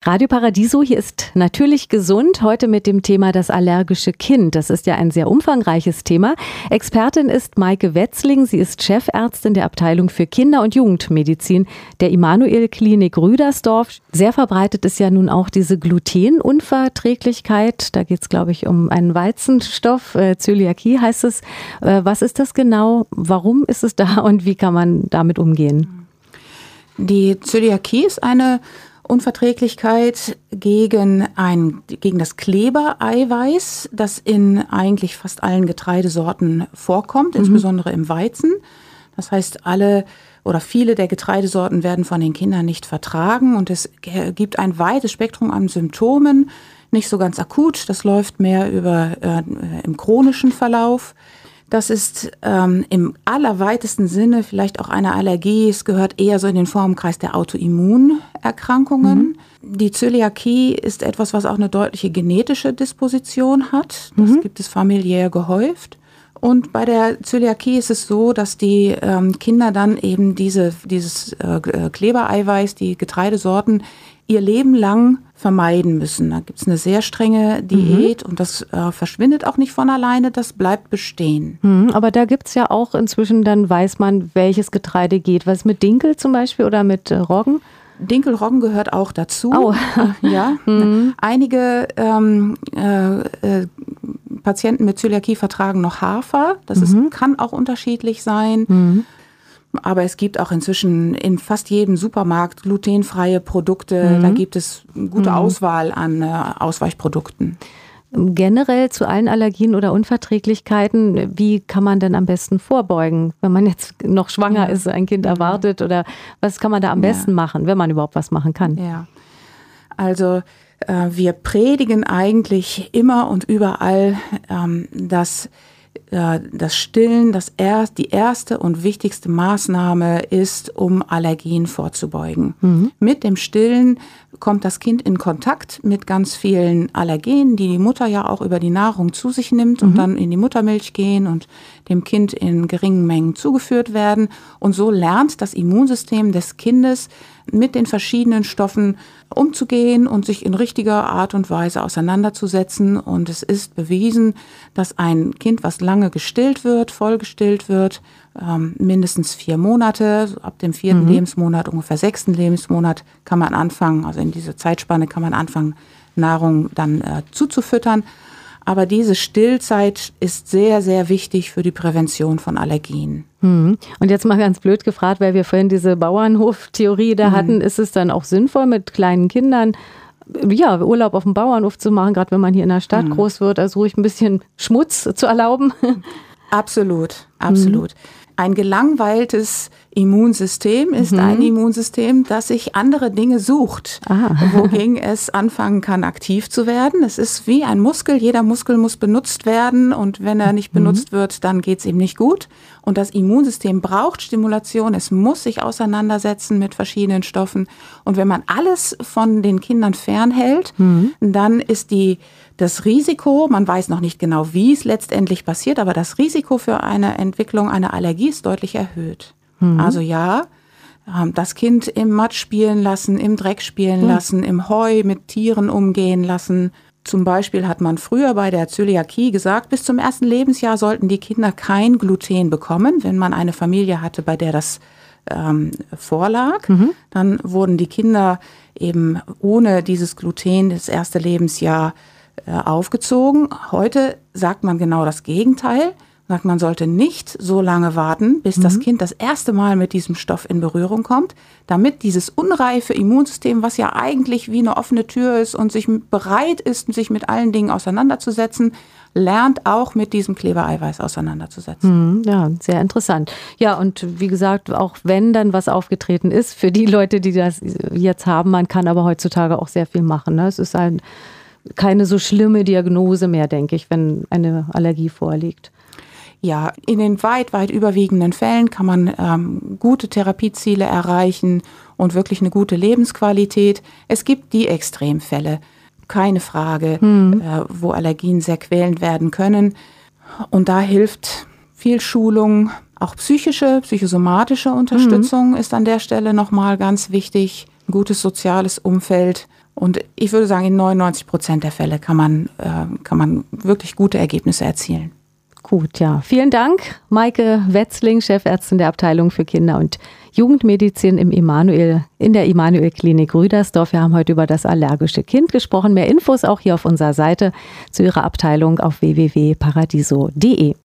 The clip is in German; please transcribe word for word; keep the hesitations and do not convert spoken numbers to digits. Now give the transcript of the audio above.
Radio Paradiso, hier ist natürlich gesund, heute mit dem Thema das allergische Kind. Das ist ja ein sehr umfangreiches Thema. Expertin ist Maike Wetzling, sie ist Chefärztin der Abteilung für Kinder- und Jugendmedizin der Immanuel-Klinik Rüdersdorf. Sehr verbreitet ist ja nun auch diese Glutenunverträglichkeit. Da geht es, glaube ich, um einen Weizenstoff, äh, Zöliakie heißt es. Äh, was ist das genau? Warum ist es da und wie kann man damit umgehen? Die Zöliakie ist eine Unverträglichkeit gegen ein, gegen das Klebereiweiß, das in eigentlich fast allen Getreidesorten vorkommt, mhm. insbesondere im Weizen. Das heißt, alle oder viele der Getreidesorten werden von den Kindern nicht vertragen und es gibt ein weites Spektrum an Symptomen, nicht so ganz akut, das läuft mehr über äh, im chronischen Verlauf. Das ist ähm, im allerweitesten Sinne vielleicht auch eine Allergie. Es gehört eher so in den Formenkreis der Autoimmunerkrankungen. Mhm. Die Zöliakie ist etwas, was auch eine deutliche genetische Disposition hat. Das mhm. gibt es familiär gehäuft. Und bei der Zöliakie ist es so, dass die ähm, Kinder dann eben diese, dieses äh, Klebereiweiß, die Getreidesorten, ihr Leben lang vermeiden müssen. Da gibt es eine sehr strenge Diät mhm. und das äh, verschwindet auch nicht von alleine, das bleibt bestehen. Mhm, aber da gibt es ja auch inzwischen, dann weiß man, welches Getreide geht. Was mit Dinkel zum Beispiel oder mit äh, Roggen? Dinkel, Roggen gehört auch dazu. Oh. Ja. Mhm. Einige ähm, äh, äh, Patienten mit Zöliakie vertragen noch Hafer. Das ist, mhm. kann auch unterschiedlich sein. Mhm. Aber es gibt auch inzwischen in fast jedem Supermarkt glutenfreie Produkte. Mhm. Da gibt es eine gute mhm. Auswahl an äh, Ausweichprodukten. Generell zu allen Allergien oder Unverträglichkeiten, wie kann man denn am besten vorbeugen, wenn man jetzt noch schwanger ja. ist, ein Kind erwartet? Oder was kann man da am ja. besten machen, wenn man überhaupt was machen kann? Ja, also äh, wir predigen eigentlich immer und überall, ähm, dass das Stillen das erst, die erste und wichtigste Maßnahme ist, um Allergien vorzubeugen. Mhm. Mit dem Stillen kommt das Kind in Kontakt mit ganz vielen Allergenen, die die Mutter ja auch über die Nahrung zu sich nimmt mhm. und dann in die Muttermilch gehen und dem Kind in geringen Mengen zugeführt werden. Und so lernt das Immunsystem des Kindes mit den verschiedenen Stoffen umzugehen und sich in richtiger Art und Weise auseinanderzusetzen. Und es ist bewiesen, dass ein Kind, was lange gestillt wird, voll gestillt wird, ähm, mindestens vier Monate, ab dem vierten mhm. Lebensmonat, ungefähr sechsten Lebensmonat kann man anfangen, also in dieser Zeitspanne kann man anfangen, Nahrung dann äh, zuzufüttern. Aber diese Stillzeit ist sehr, sehr wichtig für die Prävention von Allergien. Hm. Und jetzt mal ganz blöd gefragt, weil wir vorhin diese Bauernhof-Theorie da hm. hatten, ist es dann auch sinnvoll, mit kleinen Kindern ja, Urlaub auf dem Bauernhof zu machen, gerade wenn man hier in der Stadt hm. groß wird, also ruhig ein bisschen Schmutz zu erlauben? Absolut, absolut. Hm. Ein gelangweiltes Immunsystem ist mhm. ein Immunsystem, das sich andere Dinge sucht, Aha. wogegen es anfangen kann, aktiv zu werden. Es ist wie ein Muskel. Jeder Muskel muss benutzt werden und wenn er nicht benutzt mhm. wird, dann geht es ihm nicht gut. Und das Immunsystem braucht Stimulation. Es muss sich auseinandersetzen mit verschiedenen Stoffen. Und wenn man alles von den Kindern fernhält, mhm. dann ist die Das Risiko, man weiß noch nicht genau, wie es letztendlich passiert, aber das Risiko für eine Entwicklung einer Allergie ist deutlich erhöht. Mhm. Also ja, das Kind im Matsch spielen lassen, im Dreck spielen mhm. lassen, im Heu mit Tieren umgehen lassen. Zum Beispiel hat man früher bei der Zöliakie gesagt, bis zum ersten Lebensjahr sollten die Kinder kein Gluten bekommen. Wenn man eine Familie hatte, bei der das ähm, vorlag, mhm. dann wurden die Kinder eben ohne dieses Gluten das erste Lebensjahr aufgezogen. Heute sagt man genau das Gegenteil. Sagt, man sollte nicht so lange warten, bis mhm. das Kind das erste Mal mit diesem Stoff in Berührung kommt, damit dieses unreife Immunsystem, was ja eigentlich wie eine offene Tür ist und sich bereit ist, sich mit allen Dingen auseinanderzusetzen, lernt auch mit diesem Klebereiweiß auseinanderzusetzen. Ja, sehr interessant. Ja, und wie gesagt, auch wenn dann was aufgetreten ist, für die Leute, die das jetzt haben, man kann aber heutzutage auch sehr viel machen. Ne? Es ist ein keine so schlimme Diagnose mehr, denke ich, wenn eine Allergie vorliegt. Ja, in den weit, weit überwiegenden Fällen kann man ähm, gute Therapieziele erreichen und wirklich eine gute Lebensqualität. Es gibt die Extremfälle, keine Frage, hm. äh, wo Allergien sehr quälend werden können. Und da hilft viel Schulung, auch psychische, psychosomatische Unterstützung hm. ist an der Stelle nochmal ganz wichtig. Ein gutes soziales Umfeld. Und ich würde sagen, in neunundneunzig Prozent der Fälle kann man, äh, kann man wirklich gute Ergebnisse erzielen. Gut, ja. Vielen Dank, Maike Wetzling, Chefärztin der Abteilung für Kinder- und Jugendmedizin im Immanuel, in der Immanuel-Klinik Rüdersdorf. Wir haben heute über das allergische Kind gesprochen. Mehr Infos auch hier auf unserer Seite zu Ihrer Abteilung auf w w w punkt paradiso punkt d e.